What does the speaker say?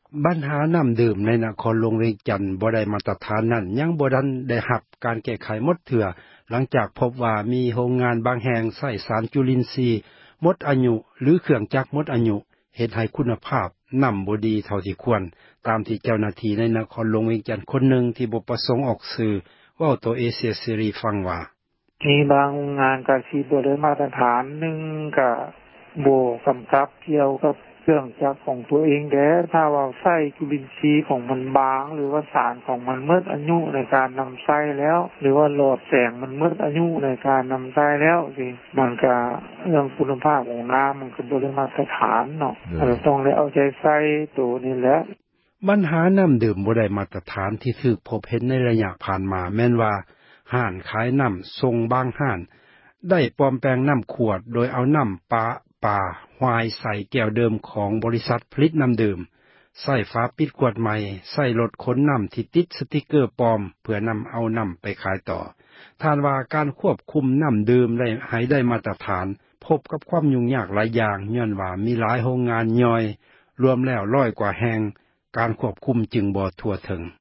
ปัญหาน้ำดื่มในนครหลวงเวียงจันทน์บ่ได้มาตรฐานนั้นยังบ่ทันได้รับการแก้ไขหมดเถื่อหลังจากพบว่ามีโรงงานบางแห่งใช้สารจุลินทรีย์หมดอายุหรือเครื่องจักรหมดอายุเฮ็ดให้คุณภาพน้ำบ่ดีเท่าที่ควรตามที่เจ้าหน้าที่ในนครหลวงเวียงจันทน์คนหนึ่งที่บ่ประสงค์ออกสื่อเว้าต่อเอเชียซีรีฟังว่ามีบางโรงงานก็สิบ่ได้มาตรฐานหนึ่งก็บ่กำกับเกี่ยวกับเครื่องจักรของตัวเองแด้ถ้าว่าใช้จุลินทรีย์ของมันบางหรือว่าสารของมันหมดอายุในการนําใช้แล้วหรือว่าหลอดแสงมันหมดอายุในการนําใช้แล้วสิมันก็เรื่องคุณภาพของน้ำมันก็บ่ได้มาตรฐานเนาะต้องได้เอาใจใส่ตัวนี้แหละปัญหาน้ำดื่มบ่ได้มาตรฐานที่ถูกพบเห็นในระยะผ่านมาแม่นว่าห้านขายน้ำส่งบางห้านได้ปลอมแปลงน้ำขวดโดยเอาน้ำป่าหวายใส่แก้วเดิมของบริษัทผลิตน้ำดื่มใส่ฝาปิดขวดใหม่ใส่รถขนน้ำที่ติดสติกเกอร์ปลอมเพื่อนำเอาน้ำไปขายต่อท่านว่าการควบคุมน้ำดื่มได้ให้ได้มาตรฐานพบกับความยุ่งยากหลายอย่างย้อนว่ามีหลายโรงงานย่อยรวมแล้ว100กว่าแห่งการควบคุมจึงบ่ทั่วถึง